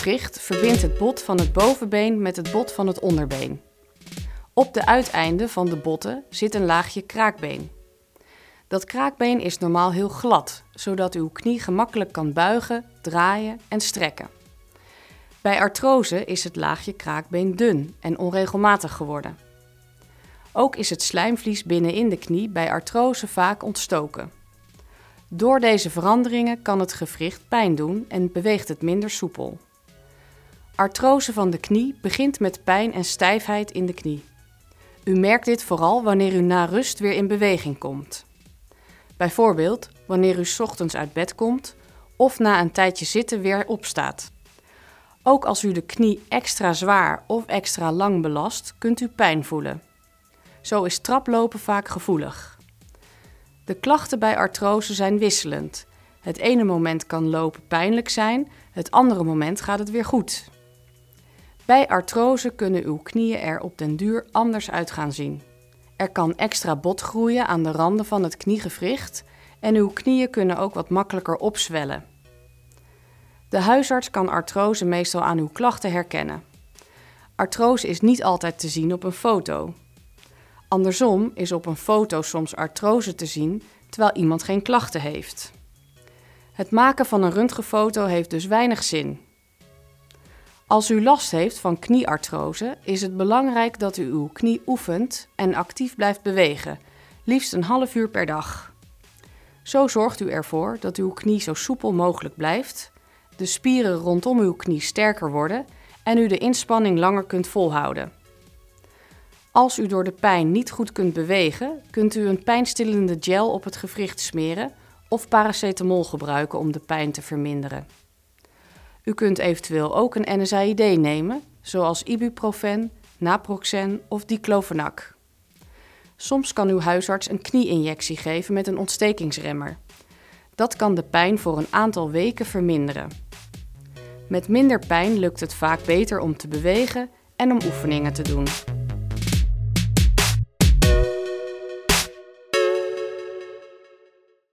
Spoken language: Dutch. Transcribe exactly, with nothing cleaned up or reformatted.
kniegewricht verbindt het bot van het bovenbeen met het bot van het onderbeen. Op de uiteinden van de botten zit een laagje kraakbeen. Dat kraakbeen is normaal heel glad, zodat uw knie gemakkelijk kan buigen, draaien en strekken. Bij artrose is het laagje kraakbeen dun en onregelmatig geworden. Ook is het slijmvlies binnenin de knie bij artrose vaak ontstoken. Door deze veranderingen kan het gewricht pijn doen en beweegt het minder soepel. Artrose van de knie begint met pijn en stijfheid in de knie. U merkt dit vooral wanneer u na rust weer in beweging komt. Bijvoorbeeld wanneer u 's ochtends uit bed komt of na een tijdje zitten weer opstaat. Ook als u de knie extra zwaar of extra lang belast, kunt u pijn voelen. Zo is traplopen vaak gevoelig. De klachten bij artrose zijn wisselend. Het ene moment kan lopen pijnlijk zijn, het andere moment gaat het weer goed. Bij artrose kunnen uw knieën er op den duur anders uit gaan zien. Er kan extra bot groeien aan de randen van het kniegewricht en uw knieën kunnen ook wat makkelijker opzwellen. De huisarts kan artrose meestal aan uw klachten herkennen. Artrose is niet altijd te zien op een foto. Andersom is op een foto soms artrose te zien, terwijl iemand geen klachten heeft. Het maken van een röntgenfoto heeft dus weinig zin. Als u last heeft van knieartrose, is het belangrijk dat u uw knie oefent en actief blijft bewegen, liefst een half uur per dag. Zo zorgt u ervoor dat uw knie zo soepel mogelijk blijft, de spieren rondom uw knie sterker worden en u de inspanning langer kunt volhouden. Als u door de pijn niet goed kunt bewegen, kunt u een pijnstillende gel op het gewricht smeren of paracetamol gebruiken om de pijn te verminderen. U kunt eventueel ook een N S A I D nemen, zoals ibuprofen, naproxen of diclofenac. Soms kan uw huisarts een knieinjectie geven met een ontstekingsremmer. Dat kan de pijn voor een aantal weken verminderen. Met minder pijn lukt het vaak beter om te bewegen en om oefeningen te doen.